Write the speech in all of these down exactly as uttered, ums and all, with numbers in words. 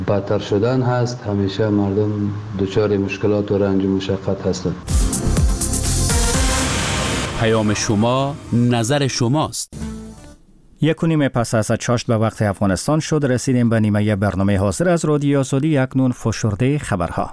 بدتر شدن هست. همیشه مردم دچار مشکلات و رنج و مشقت هستند. پیام شما، نظر شماست. یک و نیم پس از چاشت به وقت افغانستان شد. رسیدیم به نیمه برنامه حاضر از رادیو آزادی. اکنون فشرده خبرها.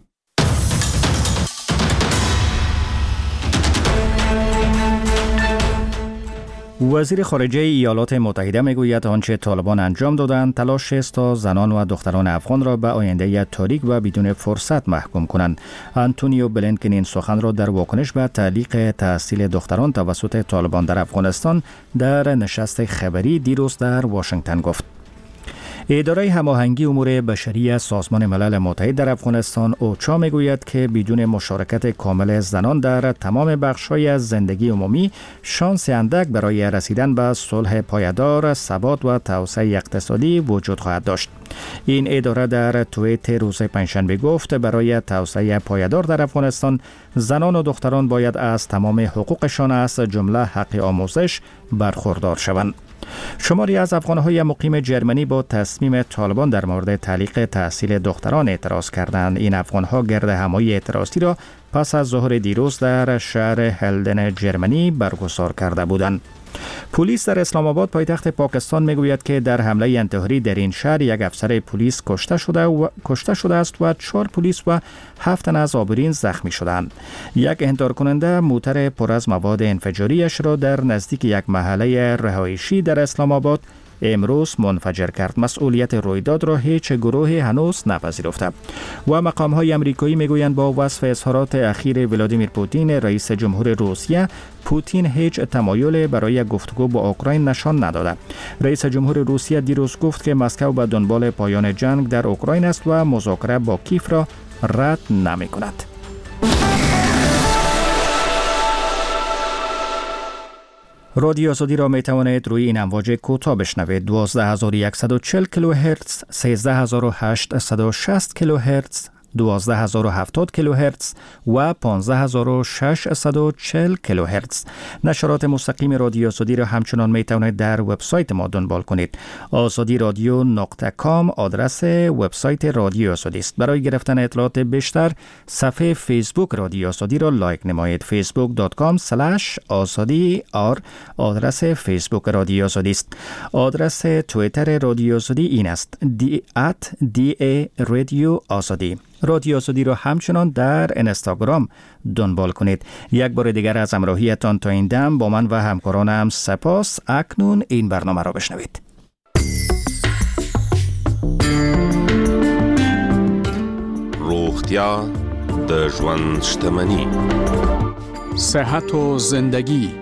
وزیر خارجه ایالات متحده میگوید آنچه طالبان انجام دادند تلاش است تا زنان و دختران افغان را به آینده تاریک و بدون فرصت محکوم کنند. آنتونیو بلینکن این سخن را در واکنش به تعلیق تحصیل دختران توسط طالبان در افغانستان در نشست خبری دیروز در واشنگتن گفت. اداره هماهنگی امور بشری سازمان ملل متحد در افغانستان اوچا میگوید که بدون مشارکت کامل زنان در تمام بخش‌های از زندگی عمومی شانس اندک برای رسیدن به صلح پایدار، ثبات و توسعه اقتصادی وجود خواهد داشت. این اداره در توییت روز پنجشنبه گفت برای توسعه پایدار در افغانستان زنان و دختران باید از تمام حقوقشان از جمله حق آموزش برخوردار شوند. شماری از افغان‌های مقیم جرمنی با تصمیم طالبان در مورد تعلیق تحصیل دختران اعتراض کردند. این افغان‌ها گرد همایی اعتراضی را پس از ظهر دیروز در شهر هلدن جرمنی برگزار کرده بودند. پلیس در اسلام آباد پایتخت پاکستان میگوید که در حمله انتحاری در این شهر یک افسر پلیس کشته شده و کشته شده است و چهار پلیس و هفت تن از آبرین زخمی شدند. یک انتحار کننده موتر پر از مواد انفجاریش را در نزدیک یک محله رهایشی در اسلام آباد امروز منفجر کرد. مسئولیت رویداد را هیچ گروهی هنوز نپذیرفته. و مقام‌های آمریکایی میگویند با وصف اظهارات اخیر ولادیمیر پوتین رئیس جمهور روسیه، پوتین هیچ تمایل برای گفتگو با اوکراین نشان نداده. رئیس جمهور روسیه دیروز گفت که مسکو به دنبال پایان جنگ در اوکراین است و مذاکره با کیف را رد نمی‌کند. رادیو آزادی را می توانید روی این امواج کوتاه بشنوید: دوازده هزار و صد و چهل کیلوهرتز، سیزده هزار و هشتصد و شصت کیلوهرتز، دوازده هزار و هفتاد کیلوهرتز و پانزده هزار و ششصد و چهل کیلوهرتز. نشرات مستقیم رادیو آزادی را همچنان می توانید در وبسایت ما دنبال کنید. آزادی رادیو نقطه کام آدرس وبسایت رادیو آزادی است. برای گرفتن اطلاعات بیشتر صفحه فیسبوک رادیو آزادی را لایک نمایید. فیسبوک دات کام اسلش آزادی آر آدرس فیسبوک رادیو آزادی است. آدرس توییتر رادیو آزادی این است: دی ات دی ای رادیو آزادی. رادیو آزادی را همچنان در اینستاگرام دنبال کنید. یک بار دیگر از همراهیتان تا این دم با من و همکارانم سپاس. اکنون این برنامه را بشنوید. روغتیا د ژوند شتمني، صحت و زندگی.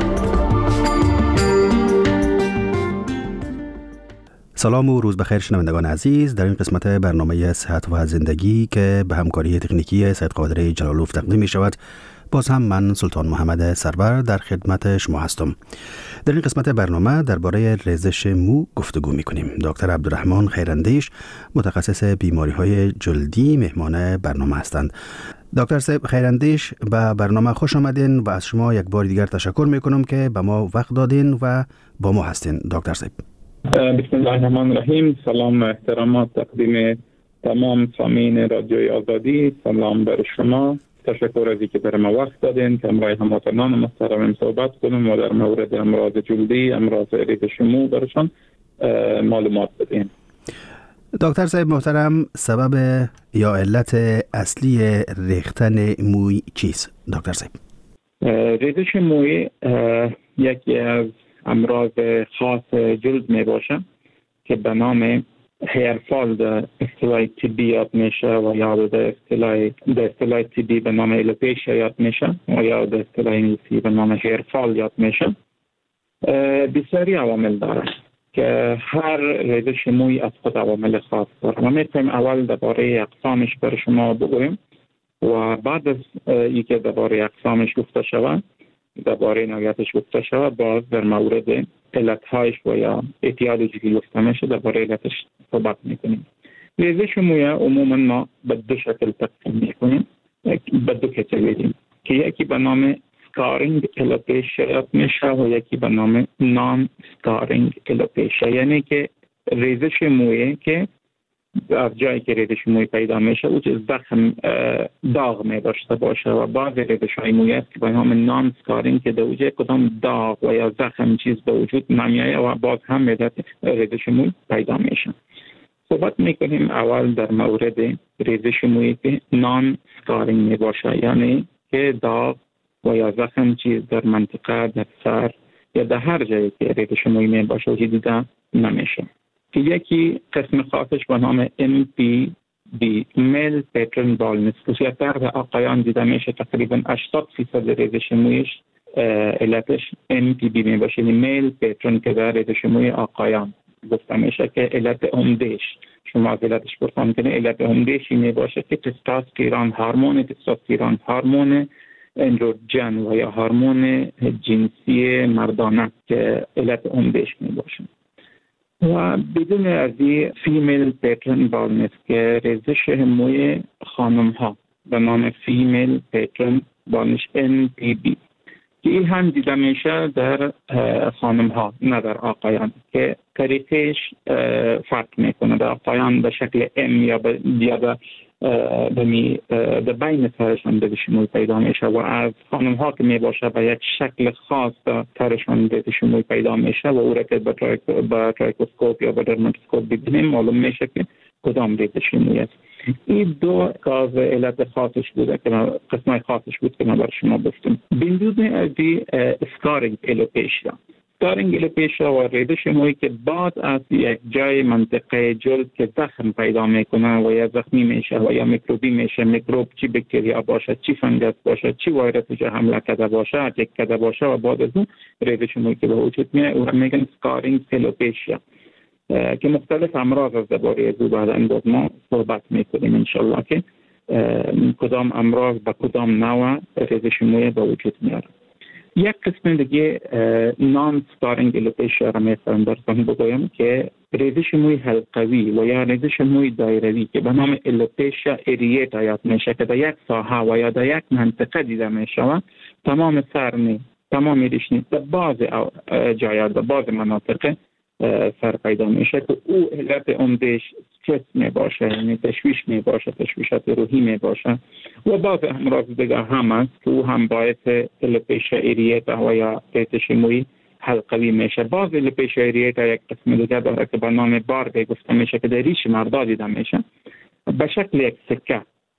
سلام و روز بخیر شنوندگان عزیز. در این قسمت برنامه صحت و زندگی که به همکاری تکنیکی سید قادر جلالوف تقدیم می شود، باز هم من سلطان محمد سرور در خدمت شما هستم. در این قسمت برنامه درباره ریزش مو گفتگو می کنیم. دکتر عبدالرحمن خیراندیش، متخصص بیماری های جلدی، مهمان برنامه هستند. دکتر صاحب خیراندیش، به برنامه خوش آمدین و از شما یک بار دیگر تشکر می کنم که به ما وقت دادین و با ما هستین. دکتر صاحب، بسم الله الرحمن الرحیم. سلام و احترامات تقدیم تمام سامعین رادیوی آزادی. سلام بر شما. تشکر از اینکه بر ما وقت دادین که امروز هموطنان محترم صحبت کنیم و در مورد امراض جلدی، امراض ریزش مو برشان معلومات بدین. دکتر صاحب محترم، سبب یا علت اصلی ریختن موی چیست دکتر صاحب؟ ریزش موی یکی از امراض خاص جلد می باشه که به نام هیرفال در اصطلاح طبی یاد میشه و یا در اصطلاح در اصطلاح طبی به نام الوپیشیا یاد میشه و یا در اصطلاح انگلیسی به نام هیرفال یاد میشه. بسیاری عوامل داره که هر ریزش موی از خود عوامل خاص داره. ما میتونیم اول درباره اقسامش بر شما بگویم و بعد از اینکه درباره اقسامش گفته شود، درباره نوعیتش گفته شود، باز در مورد علتهایش و یا اتیالوژی که گفته میشه درباره علتش صحبت میکنیم. ریزش موی عموما ما به دو شکل تقسیم میکنیم، به دو کاتگوری که یکی به نام سکارینگ الوپیشیا یاد میشه و یکی به نام نان سکارینگ الوپیشیا، یعنی که ریزش موی که از جایی که ریزش موی پیدا میشه او زخم داغ می داشته باشه و بعض ریزش های موی است که به نام نان سکارینگ که در وجود کدام داغ و یا زخم چیز به وجود نمیایه و باز هم ریزش موی پیدا میشه. صحبت میکنیم اول در مورد ریزش موی که نان سکارینگ می باشه، یعنی که داغ و یا زخم چیز در منطقه در سر یا در هر جایی که ریزش موی می باشه و دیده نمیشه. که یکی قسم خاصش به نام ام پی بی میل پیترن بالنس خصوصیت در آقایان دیده میشه. تقریبا هشتاد فیصد ریزش مویش علتش ام پی بی می باشه، یعنی میل پیترن که در ریزش موی آقایان گفته میشه که علت عمدهش شما از علتش پرسان کنه علت عمدهش می باشه که تستوسترون هورمون تستوسترون هورمون اندروژن و یا هورمون جنسی مردانه که علت عمدهش می باشه. و بدون ازی فیمیل پیترن بالنس که ریزش موی خانم ها به نام فیمیل پیترن بالنس ان پی بی که این هم دیده میشه در خانم ها نه در آقایان که طریقش فرق میکنه. در آقایان به شکل ام یا به یا به به بین سرشان ریزش موی پیدا میشه و از خانم ها که می باشه به یک شکل خاص سرشان ریزش موی پیدا میشه و او را که با ترایکوسکوپ یا با درماتوسکوپ ببینیم معلوم میشه که کدام ریزش موی است. این دو کاز علت خاصش بوده که قسمای خاصش بود که ما بر شما گفتم. بدون ازی اسکارینگ الوپیشیا اسکارینگ الوپیشیا و ریزش موی که بعد از یک جای منطقه جلد که زخم پیدا میکنه و یا زخمی میشه و یا میکروبی میشه، میکروب چی باکتریا باشه، چی فنگس باشه، چی ویروس جا حمله کرده باشه، اتک کرده باشه و بعد از اون ریزش موی که به وجود میاد او را میگن اسکارینگ الوپیشیا که مختلف امراض از درباره از او بعدا باز ما صحبت میکنیم انشالله که کدام امراض با کدام نوع ریزش موی به وجود میاره. یک قسم دیگه نان سکارینگ الوپیشیا را میخوام براتون بگویم که ریزش موی حلقوی و یا ریزش موی دایروی که به نام الوپیشیا اریتا یاد میشه که در یک ساحه و یا در یک منطقه دیده میشه، تمام سر نی تمام ریشنی در بعض جایات در بعض مناطق سر پیدا میشه که او علت عمدهش استرس می باشه، یعنی تشویش می باشه، تشویشات روحی می باشه و بعض امراض دیگه هم است که او هم باعث الوپیشیا اریتا و یا ریزش موی حلقوی میشه. بعض الوپیشیا اریتا یک قسم دیگه داره که به نام باربی گفته میشه که در ریش مردا دیده میشه به شکل یک سکه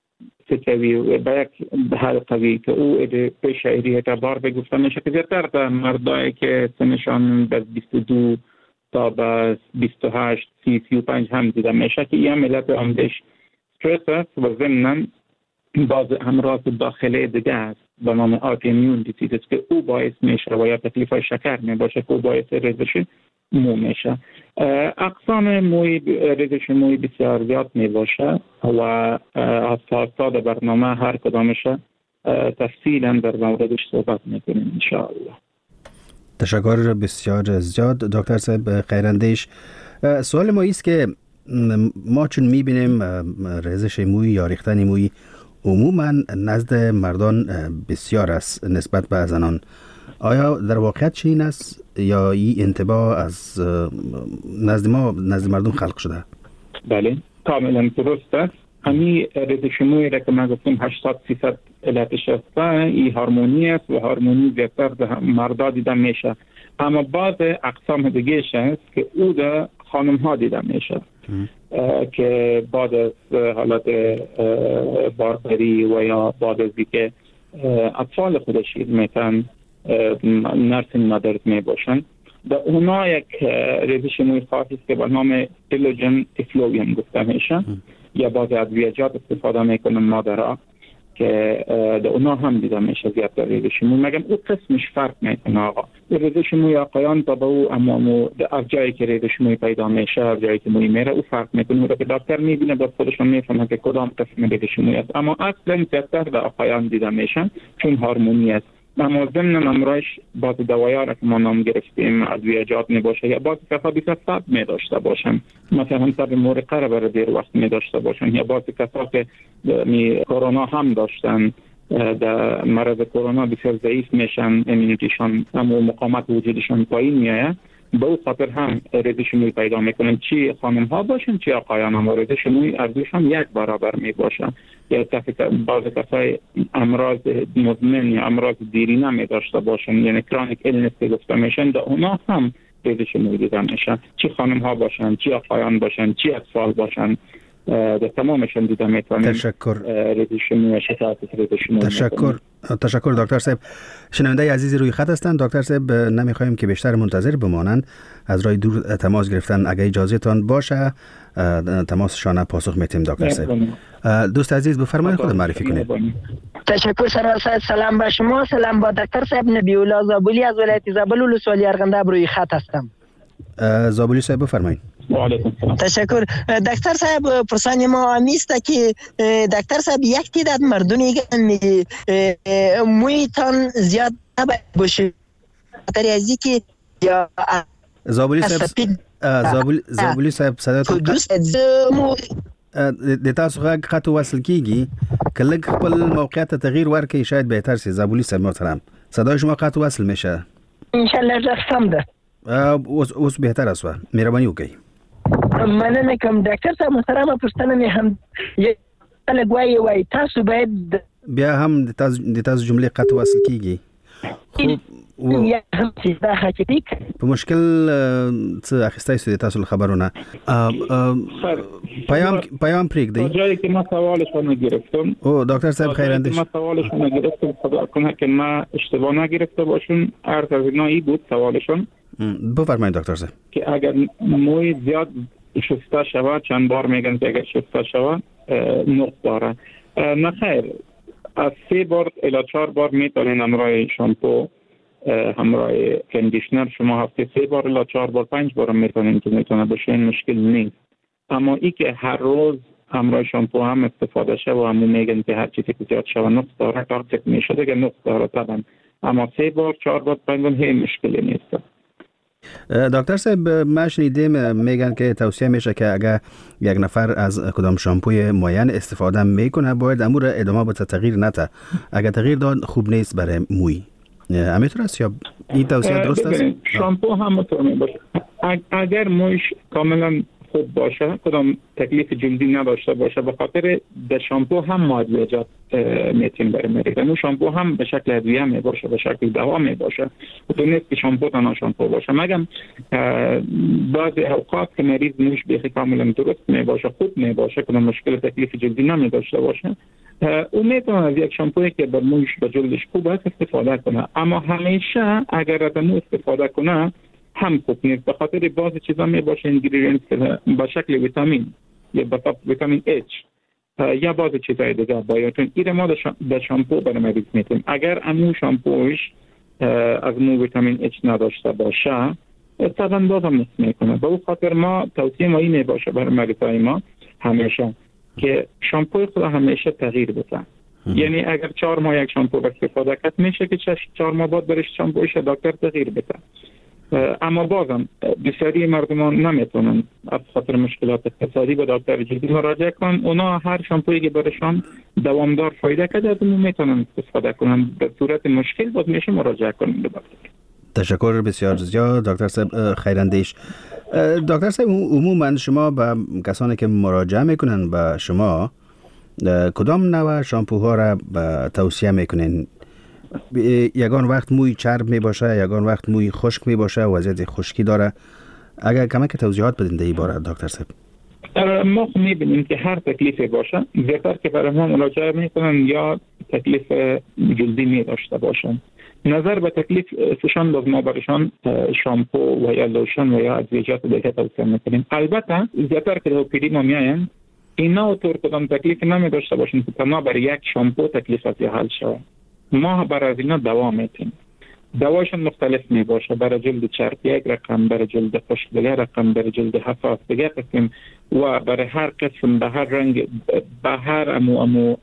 سکوی به یک حلقوی که او الوپیشیا اریتا باربی گفته میشه که زیادتر در مردایی که سنشان به بیست و دو تا به بیست و هشت سی سی و پنج هم دیده میشه که این هم علت عمدهش استرس است و ضمناً بعض امراض داخلی دیگه است به نام آتوایمون دیزیز که او باعث میشه و یا تکلیف های شکر می باشه که او باعث ریزش مو میشه. اقسام موی ریزش موی بسیار زیاد می باشه و از تا در برنامه هر کدامش تفصیلا در موردش صحبت میکنیم انشاءالله. تشکر بسیار زیاد دکتر صاحب خیراندیش. سوال ما ایست که ما چون میبینیم ریزش موی یا ریختن موی عموما نزد مردان بسیار است نسبت به زنان، آیا در واقعیت چنین است یا این انطباع از نزد ما نزد مردم خلق شده؟ بله کاملا درست است. همین ریزش موی را که من گفتم هشتاد فیصد علتش است این هورمونی است و هورمونی زیادتر در مردا دیده میشه، اما بعض اقسام دیگهش است که او در خانم ها دیده میشه که بعد از حالت باربری و یا بعد از اینکه اطفال خودش میتن نرسینگ مادرز می باشن در اونا یک ریزش موی خاصی که به نام تیلوژن افلوویوم گفته میشه یا بعض ادویه‌جات استفاده میکنن مادرها که در اونا هم دیده میشه زیاد ریزش موی، مگم او قسمش فرق میکنه آقا. ریزش موی آقایان تا به او اما از جایی که ریزش موی پیدا میشه از جایی که موی میره او فرق میکنه، او را که دکتر میبینه با خودشون میفهمه که کدام قسم ریزش موی است، اما اصلا زیادتر در آقایان دیده میشن چون هورمونی است. اما ضمن امرایش بعض دوای‌ها را که ما نام گرفتیم ادویه‌جات می باشه یا بعض کسا بیشتر صد می داشته باشن، مثلا تب مورقه را برای دیر وقت می داشته باشن یا بعض کسا که می کرونا هم داشتن در مرض کرونا بسیار ضعیف میشن، ایمنیتیشان اما مقاومت وجودشان پایین میاد به او خاطر هم ریزش موی پیدا میکنن، چی خانم ها باشن چی آقایان هم. ریزش موی اردوش هم یک برابر می باشن. یا بعض کسای امراض مزمن یا امراض دیرینه می داشته باشن، یعنی کرونیک ایلنس که گفته میشن، در اونا هم ریزش موی دیده میشن، چی خانم ها باشن چی آقایان باشن چی اطفال باشن، در تمامشون دیده میتونیم. تشکر. ریزش موی شکایت ریزش موی. تشکر. تشکر دکتر صاحب. شنونده عزیزی روی خط هستند. دکتر صاحب نمیخوایم که بیشتر منتظر بمانند، از راه دور تماس گرفتن. اگه اجازه تان باشه تماسشان پاسخ میتیم. دکتر صاحب دوست عزیز بفرمایید خود معرفی کنید. تشکر سرور صاحب. سلام به شما، سلام با دکتر صاحب. نبی الله زابلی از ولایت زابل ولسوالی ارغنداب روی خط هستم. زابلی صاحب بفرمایید. تشکر دکتر صاحب. پرسان ما همیست که دکتر صاحب یک تعداد مردم میگن مویتان زیاد نباید باشه خاطر از اینکه یا زابلی صاحب زابلی زابلی صاحب صداتون د تاسو غږ خط وصل کیږي، که لږ خپل موقعیت تغییر ورکړئ شاید بهتر شي. زابلی صاحب محترم صدای شما خط وصل میشه ان شاء الله. رفتم ده اوس اوس بهتر است. مهرباني وکړئ. مننه کوم دکتر صاحب محترم. پښتنه مې هم یک لږ وایي وایي تاسو باید بیا هم د تاسو د تاسو جملې قط وصل کیږي. خو یا هم چې دا حقیقي په مشکل څه اخیستای سو د تاسو خبرونه پیام پیام پرېږدئ. جایی که ما سوالش رو نگرفتم. او دکتر صاحب خیراندیش. ما سوالش رو نگرفتم، خدا کنه که ما اشتباه نگرفته باشون. عرض از اینا ای بود سوالشون. بفرمایید دکتر صاحب. که اگر موی زیاد شسته شود، چند بار میگن که اگر شسته شود نقص داره. نه خیر، از سه بار الی چهار بار میتونین همراه شامپو همراه کندیشنر شما هفته سه بار الی چهار بار پنج بار میتونین که میتونه بشه، این مشکل نیست. اما ای که هر روز همراه شامپو هم استفاده شه و همون میگن که هر چیزی که زیاد شود نقص داره، تاکتیک میشه دیگه نقص داره طبعا. اما سه بار چهار بار پنج بار هیچ مشکلی نیست. دکتر صاحب ما شنیدیم میگن که توصیه میشه که اگر یک نفر از کدام شامپوی معین استفاده میکنه باید امور ادامه بده، تغییر نده. اگر تغییر داد خوب نیست برای موی. همینطور است یا این توصیه درست است؟ شامپو هم طور باشه. اگر مویش کاملا خوب باشه، کدام تکلیف جلدی نداشته باشه، به خاطر در شامپو هم معالجات میتیم برای میریزن. اون شامپو هم به شکل ادویه می باشه، به شکل دوا می باشه. تو نیست که شامپو تنها شامپو باشه. مگم بعضی اوقات که مریض مویش بیخی کاملا درست می باشه، خوب می باشه، کدام مشکل تکلیف جلدی نمی داشته باشه، اون میتونه از یک شامپویی که به مویش به جلدش خوب است استفاده کنه. اما همیشه اگر از اون استفاده کنه هم خوب نیست، به خاطر بعضی چیزا می باشه اینگریدینت به شکل ویتامین یا به ویتامین اچ یا بعضی چیزای دیگه باید. چون این ما در شامپو برای مریض میتیم. اگر امو شامپوش از مو ویتامین اچ نداشته باشه طبعا بازم نصف میکنه. به اون خاطر ما توصیه ما اینه باشه برای مریضای ما همیشه که شامپوی خود همیشه تغییر بده. یعنی اگر چهار ماه یک شامپو استفاده کرد میشه که چهار ماه بعد برش شامپویش دکتر تغییر بده. اما بازم بسیاری مردمان نمیتونن از خاطر مشکلات اقتصادی به دکتر جدی مراجعه کنن. اونا هر شامپویی که برشان دوامدار فایده کرده از اون میتونن استفاده کنن. به صورت مشکل باز میشه مراجعه کنن به دکتر. تشکر بسیار زیاد دکتر صاحب خیراندیش. دکتر صاحب عموما شما به کسانی که مراجعه میکنن به شما کدام نوع شامپوها را توصیه میکنین؟ یگان وقت موی چرب می باشه، یگان وقت موی خشک می باشه، وضعیت خشکی داره. اگر کمک توضیحات بدین در این باره دکتر صاحب. ما می بینیم که هر تکلیفی باشه زیادتر که برای ما مراجعه میکنن یا تکلیف جلدی می داشته باشن. نظر به تکلیف سشان باز ما برایشان شامپو و یا لوشن و یا ادویجات دیگه توصیه میکنیم. البته زیادتر که پیری ما میاین اینا طور کدام تکلیف نمی داشته باشن که ما برای یک شامپو تکلیف از حل شود. ما برای از اینا دوا میتیم. دواشون مختلف می باشه. برای جلد چرب یک رقم، برای جلد خشک دیگه رقم، برای جلد حساس دیگه قسم و برای هر قسم به هر رنگ به هر امو امو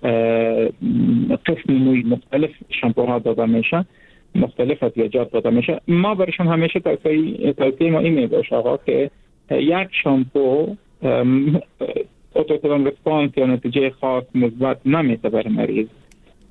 قسم موی مختلف شامپوها داده میشه، مختلف ادویجات داده میشه. ما برایشون همیشه توصیه توصیه ما این می باشه آقا که یک شامپو اتوکلون ریسپانس یا نتیجه خاص مثبت نمیده برای مریض.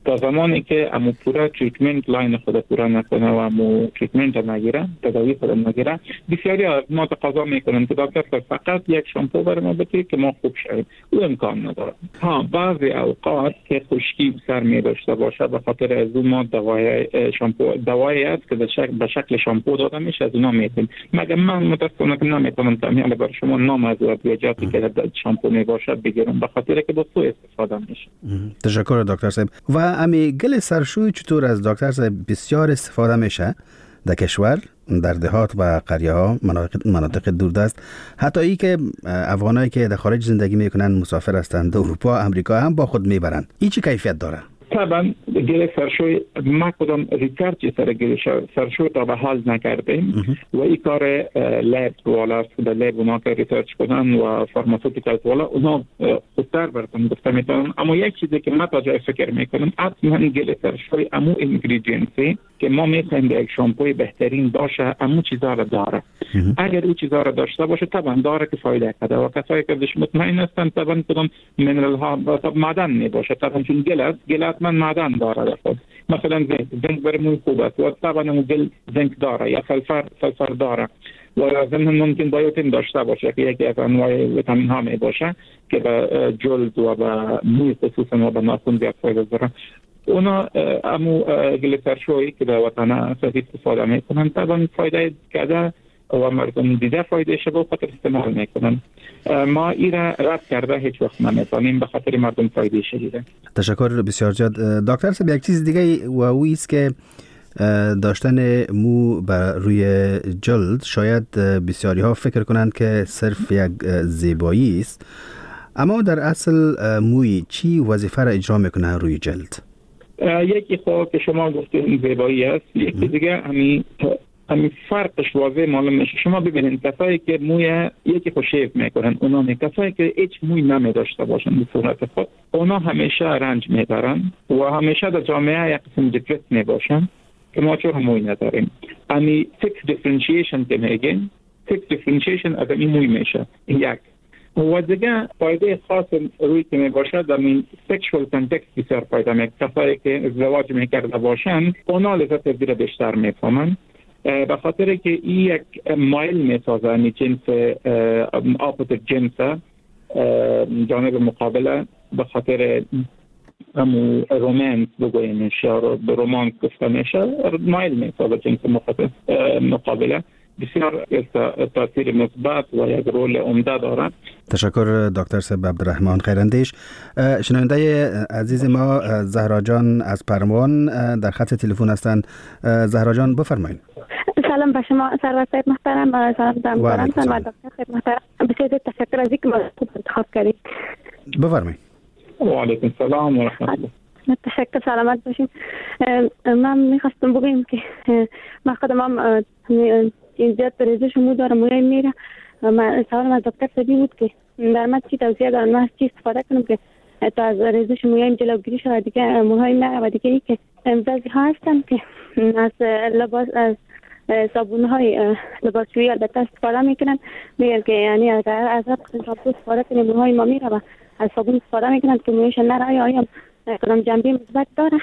تا زمانی که امو پورا تریتمنت لاین خود پورا نکنه و امو تریتمنت نگیره، تداوی خود نگیره، بسیاری از ما تقاضا میکنن که دکتر فقط یک شامپو برای ما بده که ما خوب شویم. او امکان نداره. ها بعضی اوقات که خشکی سر می داشته باشه به خاطر از اون ما دوای شامپو دوایی است که به شکل به شکل شامپو داده میشه، از اونا میتونیم. مگر من متاسفانه که نمیتونم تامین برای شما نام از ادویاتی که شامپو می باشه بگیرم به خاطر که با سو استفاده میشه. تشکر دکتر صاحب. و امی گل سرشوی چطور از دکتر صاحب بسیار استفاده میشه در کشور، در دهات و قریه ها، مناطق دوردست، حتی ای که افغانایی که در خارج زندگی میکنن مسافر هستند، اروپا، امریکا هم با خود میبرن. این چه کیفیت داره؟ طبعا گل سرشوی ما کدام ریسرچ سر گل سرشوی تا به حال نکردیم و این کار لب والا در لب اونا که ریسرچ کنن و فارماسوتیکال والا اونا خودتر براتون گفته میتونن. اما یک چیزی که من تا جای فکر میکنم حتما گل سرشوی امو اینگریدینسی که ما میخوایم در یک شامپوی بهترین باشه امو چیزا رو داره. اگر او چیزا رو داشته باشه طبعا داره که فایده کرده و کسایی که بهش مطمئن هستن طبعا کدام منرال ها و معدن میباشه، طبعا چون گل است، گل من معدن داره در خود. مثلا زنک زنک برای موی خوب است و طبعا اون گل زنک داره یا سلفر سلفر داره و ضمن ممکن بایوتین داشته باشه که یکی از انواع ویتامین ها می باشه که به جلد و به موی خصوصا و به ناخن زیاد فایده داره. اونا امو گل سرشویی که در وطن اساسی استفاده میکنن طبعا فایده کرده و مردم دیده فایده شبه خاطر استعمال میکنن. ما ایره رد کرده هیچ وقت نمیتونیم به خاطر مردم فایده شدیده. تشکر بسیار زیاد دکتر صاحب. یک چیز دیگه و اوی است که داشتن مو بر روی جلد شاید بسیاری ها فکر کنند که صرف یک زیبایی است، اما در اصل موی چی وظیفه را اجرا میکنه روی جلد؟ یکی خود که شما گفتین زیبایی است، یکی دیگه همین همین فرقش واضح معلوم میشه. شما ببینید کسایی که موی یکی خود شیف میکنن، اونا نه، کسایی که هیچ موی نمی داشته باشن به صورت خود، اونا همیشه رنج میبرن و همیشه در جامعه یک قسم دیپرس میباشن که ما چون موی نداریم. همین سکس دیفرنشیشن که میگن، سکس دیفرنشیشن از این موی میشه یک. و دیگه فایده خاص روی که می باشد در این سکشوال کانتکست بسیار فایده می. کسایی که ازدواج میکرده باشن اونا لذت زیر بیشتر میفهمن به خاطر که این یک مایل میسازه، یعنی جنس اپوزیت جنس جانب مقابله به خاطر همون رومانس بگویمش یا به رومانس گفته میشه، مایل میسازه جنس مقابله. بسیار تاثیر مثبت و یک رول عمده دارد. تشکر دکتر صاحب عبدالرحمن خیراندیش. شنونده عزیز ما زهرا جان از پرموان در خط تلفن هستند. زهرا جان بفرمایید. سلام به شما سرور صاحب محترم، سلام دارم و دکتر صاحب محترم. بسیار تشکر از اینکه ما انتخاب کردید. بفرمایید. و علیکم السلام و رحمت الله. تشکر، سلامت باشین. من میخواستم بگم که من خودم زیاد ریزش مو دارم، موی میره. من سوالم از دکتر صاحبی بود که در من چی توصیه دارن، من از چی استفاده کنم که تا از ریزش مویم جلوگیری شود. دیگه موهای نه و دیگه ای که بعضی ها هستن که از لباس از صابون های لباسشویی البته استفاده میکنن، میگن که یعنی اگر از شامپو استفاده کنیم موهای ما میره و از صابون استفاده میکنن که مویش نره. آیا آیا کدام جنبه مثبت داره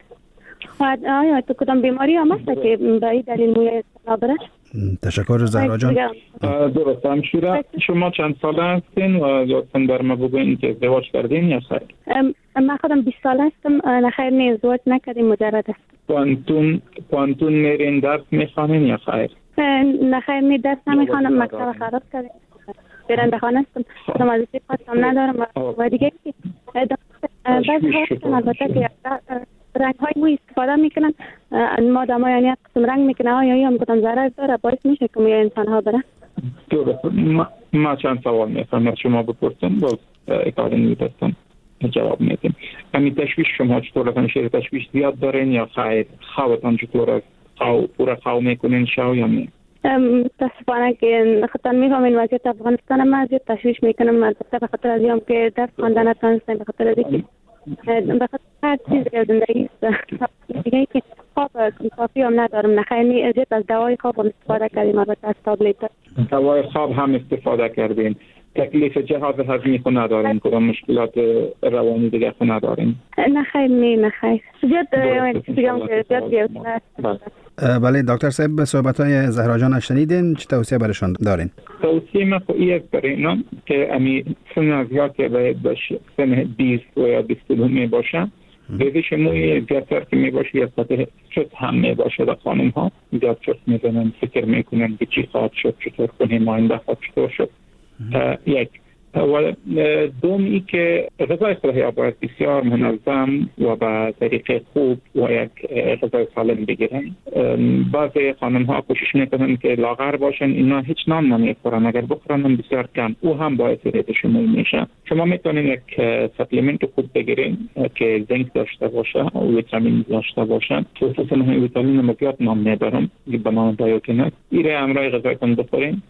و آیا تو کدام بیماری هم هست که به این دلیل موی نابره؟ تشکر زهرا جان. درست همشوره. شما چند ساله هستین و لطفاً بر ما بگوین که ازدواج کردین یا خیر؟ من خودم بیست ساله هستم، نه خیر نه ازدواج نکردیم، مجرد است. پانتون پانتون میرین درس میخوانین یا خیر؟ نه خیر نه درس نمیخوانم، مکتب خراب کردیم. برنده خانه هستم، نمازی خواستم ندارم و دیگه که بعضی ها هستن البته که رنگ های موی استفاده میکنن، مادام ها یعنی یک قسم رنگ میکنن، آیا یا میگوتن ضرر داره، باعث میشه که موی انسان ها بره؟ درست. ما چند سوال میخوام از شما بپرسم، باز اکادمی میدستم جواب میدیم. همین تشویش شما چطور از شیر تشویش زیاد دارین یا خیر؟ خوابتان چطور از خواو پورا خواو میکنین شو یا می؟ متاسفانه که خطر میفهمین وضعیت افغانستان ما زیاد تشویش میکنم، البته به خاطر از اینم که درس خواندن نتونستم، به خاطر از اینکه به خاطر هر چیز در زندگی دیگه که خواب کافی هم ندارم. نخیر زیاد از دوای خواب هم استفاده کردیم، البته از تابلت دوای خواب هم استفاده کردین. تکلیف جهاز هضمی خود نداریم، کدام مشکلات روانی دیگه خود نداریم. نه خیر، نه نه خیر. زیاد بگم که زیاد بیاد. بله دکتر صاحب، صحبت های زهرا جان شنیدین، چه توصیه برشان دارین؟ توصیه من خواهی است برای اینا که امی سن از یا که باید باشه سن بیست و یا بیست و دو می باشن، ریزش موی زیادتر که می باشه یا سطح چست هم می باشه در خانم ها زیاد چست می زنن، فکر می کنن که چی خواهد شد، چطور کنیم، آینده خواهد چطور شد. یک و دوم ای که غذای خودی باید بسیار منظم و با طریق خوب و یک غذای سالم بگیرن. بعضی خانم ها کوشش میکنن که لاغر باشن، اینا هیچ نان نمیخورن، اگر بخورن هم بسیار کم، او هم باعث ریزش موی میشه. شما میتونین یک سپلیمنت خوب بگیرین که زنک داشته باشه و ویتامین داشته باشه، خصوصا همین ویتامین مزیاد نام میبرم به نام بایوتینک. ایره امرای غذایتون بخورین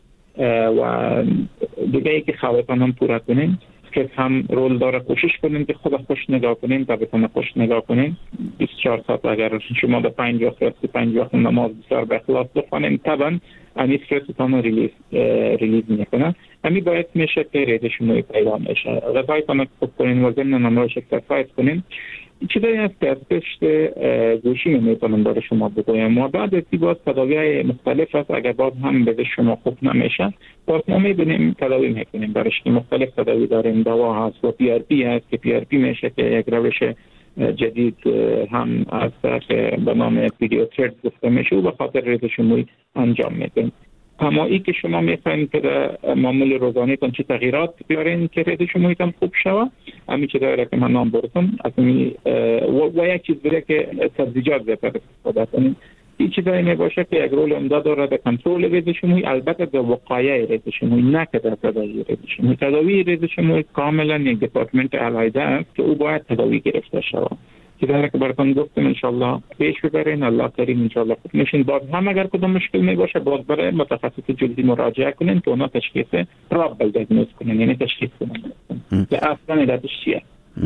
و دیگه ای که خوابتان هم پورا کنین که هم رول داره کوشش کنین که خود خوش نگاه کنین، طبیعتان خوش نگاه کنین. بیست و چهار ساعت اگر شما به پنج وقت رسی پنج وقت نماز بسیار به اخلاص بخوانین، طبعا امی استرستان رو ریلیز ریلیز میکنه. امی باید میشه که ریزش موی پیدا میشه. غذایتان خوب کنین و ضمن نمایش اکسرسایز کنین. چیزایی هست که از پشت گوشی میتونم برای شما بگویم و بعد از این باز تداوی مختلف هست. اگر باز هم به شما خوب نمیشه باز ما میبینیم تداوی میکنیم برش که مختلف تداوی داریم. دوا هست و پی آر پی هست که پی آر پی میشه که یک روش جدید هم از که به نام پیدیوترد گفته میشه و به خاطر ریزش موی انجام میدیم. اما ای که شما میخواین که در معامل روزانه تان چی تغییرات بیارین که ریزش مویتان خوب شوه، همین چه داره که من نام برسم از می و, و یک چیز بره که سبزیجات بهتر استفاده کنیم. این چیزایی می باشه که یک رول عمده داره در کنترل ریزش موی، البته در وقایع ریزش موی، نه که در تداوی ریزش موی. تداوی ریزش موی کاملا یک دپارتمنت علیحده است که او باید تداوی گرفته شود. که داره که براتون گفتم انشالله پیش ببرین، الله کریم انشالله خوب میشین. باز هم اگر کدام مشکل می باشه باز برای متخصص جلدی مراجعه کنین که اونا تشخیص پرابل دیاگنوز کنین، یعنی تشخیص کنین که اصلا علتش چیه.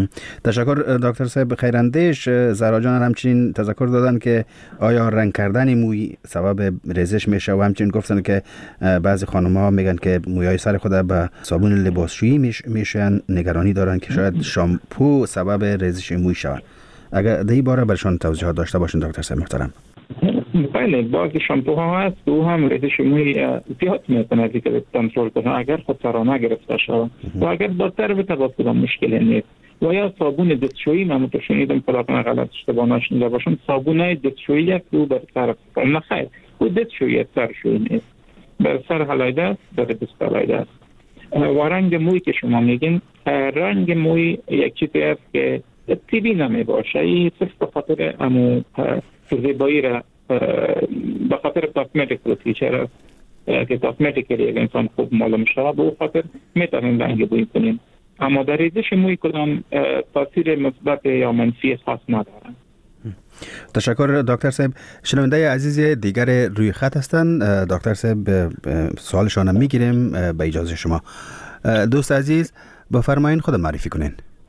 تشکر دکتر صاحب خیراندیش. زهرا جان همچنین تذکر دادن که آیا رنگ کردن موی سبب ریزش میشه و همچنین گفتن که بعضی خانم ها میگن که مویای سر خود به صابون لباسشویی میشن، نگرانی دارن که شاید شامپو سبب ریزش موی شود. اگر در این باره برشان توضیحات داشته باشین دکتر صاحب محترم. بله بعضی شامپوها هست او هم ریزش موی زیاد میکنه که کنترل کنه اگر خود سرانه گرفته شود و اگر بدتر بشه باز کدام مشکلی نیست. و یا صابون دستشویی من متشنیدم فلاکن غلط اشتباه نشنیده باشم، صابون دستشویی است او بر سر نه خیر او دستشویی سرشویی نیست، بر سر حلایده است، بر دست حلایده است. و رنگ موی که شما میگین رنگ موی یک چیزی است که تیبی نمی باشه، این صرف به خاطر امو زیبایی را به خاطر کاسمتیک رو فیچر است که کاسمتیکلی اگر انسان خوب معلوم شود به او خاطر میتونیم رنگ بوی کنیم. اما در ریزش موی کدام تاثیر مثبت یا منفی خاص ندارن. تشکر دکتر صاحب. شنونده عزیز دیگر روی خط هستند. دکتر صاحب سوالشان هم میگیریم به اجازه شما. دوست عزیز بفرمایین خود معرفی کنین.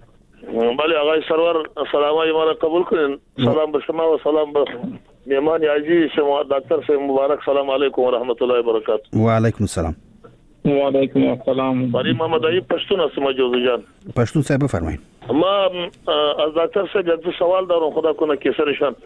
بله آقای سرور سلامای ما را قبول کنین. سلام به شما و سلام به میهمان عزیز شما دکتر صاحب مبارک. سلام علیکم و رحمت الله و برکاته. و علیکم السلام. و علیکم السلام. باری محمد علی پشتون هستم جوزی جان. پشتون صاحب بفرمایید. ما از دکتر صاحب یک سوال دارم خدا کنه که سرشان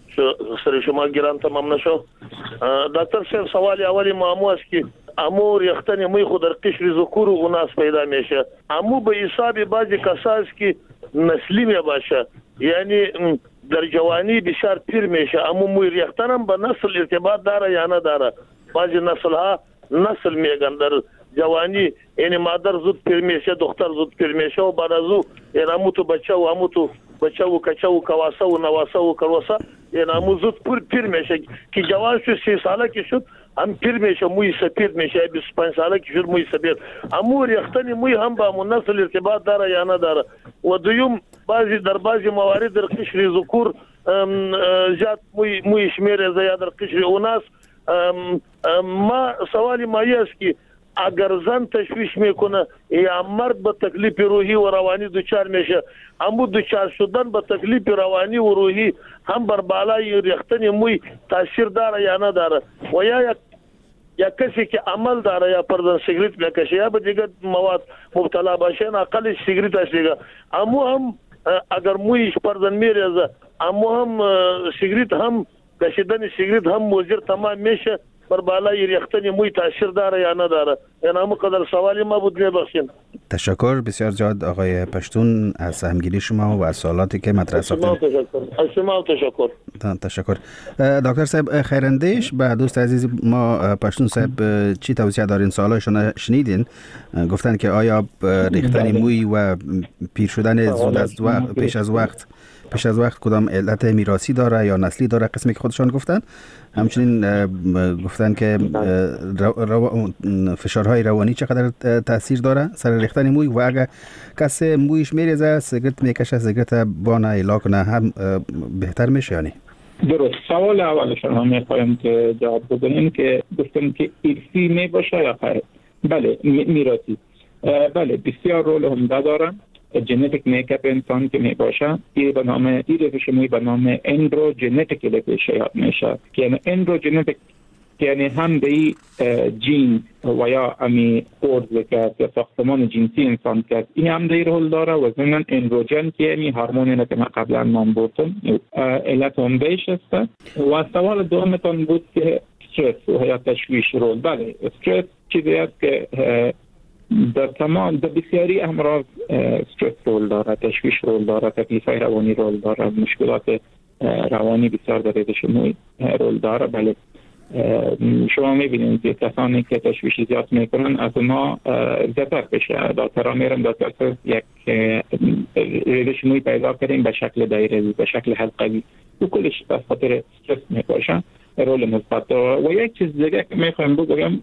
سر شما گران تمام نشو. دکتر صاحب سوال اولی معمو است که امور یختن موی خود در قشر ذکور و اناث پیدا میشه. امو به حساب بعضی کساس که نسلی می باشه، یعنی در جوانی بسیار پیر میشه. امو موی ریختن هم به نسل ارتباط داره یا نه داره؟ بعضی نسل ها نسل میگن در جوانی، یعنی مادر زود پیر میشه، دختر زود پیر میشه و بعد از او یعنی امو تو بچه و امو تو بچه و کچه و کواسه و نواسه و کرواسه یعنی امو زود پیر پیر میشه که جوان شد سی ساله که شد هم پیر میشه، موی سپید میشه، بیست و پنج ساله که شد موی سپید. امو ریختن موی هم با امو نسل ارتباط داره یا نه داره؟ و دویم بعضی در بعضی موارد در قشر ذکور زیاد موی موی شمیر زیاد در قشر اناث. ما سوالی ما است که اگر زن تشویش میکنه یا مرد به تکلیف روحی و روانی دوچار میشه، امو دوچار شدن به تکلیف روانی و روحی هم بر بالای ریختن موی تاثیر داره یا نه داره؟ و یا یک یا کسی که عمل داره یا پردن سیگریت میکشه یا به دیگر مواد مبتلا باشه اقل سیگریت است دیگه اما هم اگر مویش پردن میریزه اما هم سیگریت هم کشیدن سیگریت هم مضر تمام میشه بر بالای ریختن موی تاثیر داره یا نداره یعنی همون قدر سوالی ما بود میبخشین. تشکر بسیار زیاد آقای پشتون از سهمگیری شما و از سوالاتی که مطرح ساختید. از شما تشکر. تشکر. دکتر صاحب خیراندیش به دوست عزیز ما پشتون صاحب چی توصیه دارین؟ سوالایشون شنیدین؟ گفتن که آیا ریختن موی و پیر شدن زود از وقت پیش از وقت پیش از وقت کدام علت میراثی داره یا نسلی داره؟ قسمی که خودشان گفتن. همچنین گفتن که رو رو فشارهای روانی چقدر تاثیر داره سر ریختن موی و اگر کسی مویش میریزه سیگرت میکشه سیگرت بانه ایلا کنه هم بهتر میشه یعنی؟ درست. سوال اولشون هم میخوایم که جواب بدونیم که گفتن که ارثی میباشه یا خیر. بله میراثی. بله بسیار رول عمده داره. ژنتیک میکاپ انسان که میباشه این به نام این روش موی به نام اندروژنتیک بهش یاد میشه که یعنی اندروژنتیک یعنی هم به این جین و یا امی ارز که ساختمان جنسی انسان که این هم در رول داره و ضمن اندروژن که یعنی هورمونی که من قبلا نام بردم علت عمدهش است. و سوال دومتون بود که استرس و یا تشویش رول. بله استرس چیزی است که در تمام در بسیاری امراض استرس رول داره، تشویش رول داره، تکلیف‌های روانی رول داره، مشکلات روانی بسیار در ریزش موی رول داره. بله شما میبینید که کسانی که تشویش زیاد میکنن از ما زیادتر بشه. دکترها میرن دکتر یک ریزش موی پیدا کردیم به شکل دایره‌ای به شکل حلقه‌ای و کلش از خاطر استرس میباشه رول مثبت داره. و یک چیز دیگه که میخوایم بگم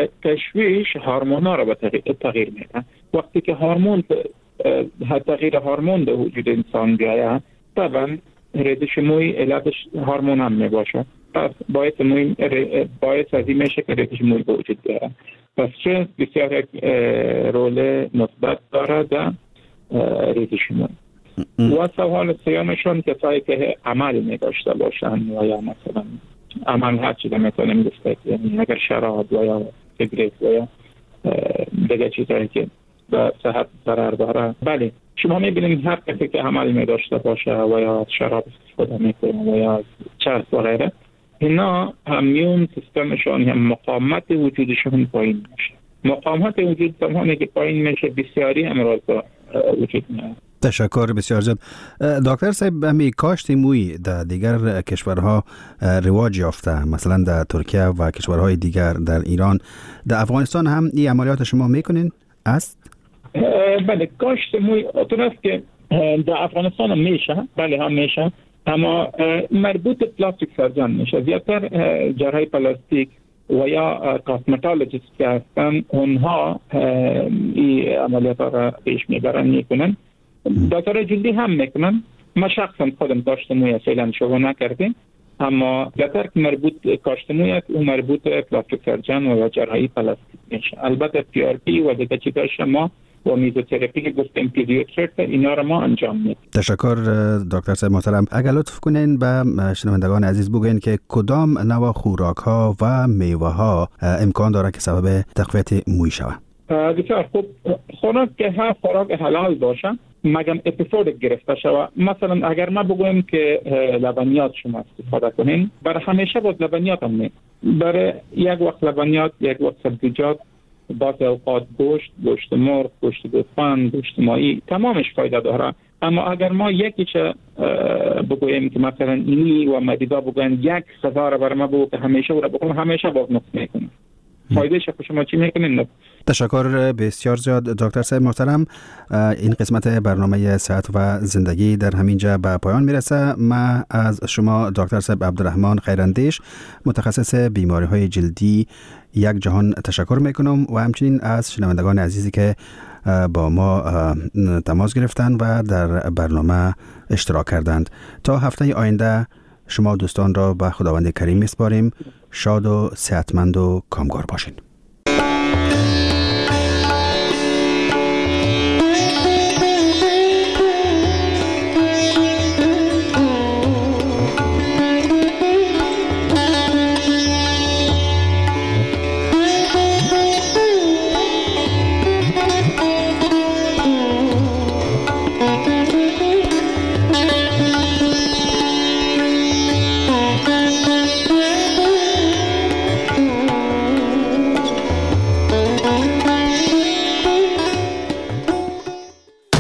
تشویش هورمونا رو به تغییر میده. وقتی که هورمون تغییر هورمون در وجود انسان بیاید طبعا ریزش موی علتش هورمون هم میباشه. پس باعث موی باعث از این میشه که ریزش موی به وجود بیاید. پس استرس بسیار یک رول مثبت داره در ریزش موی. و سوال سیامشون کسایی که عمل میداشته باشن و یا مثلا عمل هر چیزی میتونیم گفت یعنی اگر شراب و یا سیگرت و یا دیگه چیزایی که به صحت ضرر داره. بله شما میبینید هر کسی که عمل میداشته باشه و یا شراب استفاده میکنه و یا چرس و غیره اینا همیون سیستمشون هم مقاومت وجودشون پایین میشه. مقاومت وجود زمانی که پایین میشه بسیاری امراض وجود میاد. تشکر بسیار زیاد. دکتر صاحب همی کاشت موی در دیگر کشورها رواج یافته مثلا در ترکیه و کشورهای دیگر در ایران در افغانستان هم این عملیات شما میکنین است؟ بله کاشت موی درست که در افغانستان هم میشه. بله هم میشه اما مربوط پلاستیک سرجن میشه. زیادتر جراحی پلاستیک و یا کاسمتولوژیست که هستن اونها این عملیات را پیش میبرن میکنن. دکتر جلدی هم میکنن. ما شخصا خودم کاشت موی فعلا شروع نکردیم اما دکتر که مربوط کاشت موی و مربوط پلاستیک سرجن و جراحی پلاستیک میشه. البته پی آر پی و دیگه چیزاش ما و میزوتراپی که گفتیم پیدیاتریک اینا رو ما انجام میدیم. تشکر دکتر صاحب محترم. اگر لطف کنین به شنوندگان عزیز بگوین که کدام نوع خوراک ها و میوه ها امکان داره که سبب تقویت موی شود؟ بسیار خوب. خوراک که هر خوراک حلال باشه مگم اپیزود گرفته شود. مثلا اگر ما بگویم که لبنیات شما استفاده کنین برای همیشه باز لبنیات هم نیم. برای یک وقت لبنیات یک وقت سبزیجات بعض اوقات گوشت، گوشت مرغ، گوشت گوسفند، گوشت ماهی تمامش فایده داره. اما اگر ما یکیش بگویم که مثلا اینی و مدیدا بگوین یک غذا رو برای ما بگو که همیشه او رو بگویم همیشه باز نقص میکنه. فایده شما شما چی میکنین؟ تشکر بسیار زیاد دکتر صاحب محترم. این قسمت برنامه صحت و زندگی در همینجا به پایان میرسه. ما از شما دکتر صاحب عبدالرحمن خیراندیش متخصص بیماری های جلدی یک جهان تشکر میکنم و همچنین از شنوندگان عزیزی که با ما تماس گرفتند و در برنامه اشتراک کردند. تا هفته آینده شما دوستان را به خداوند کریم میسپاریم. شاد و صحتمند و کامگار باشین.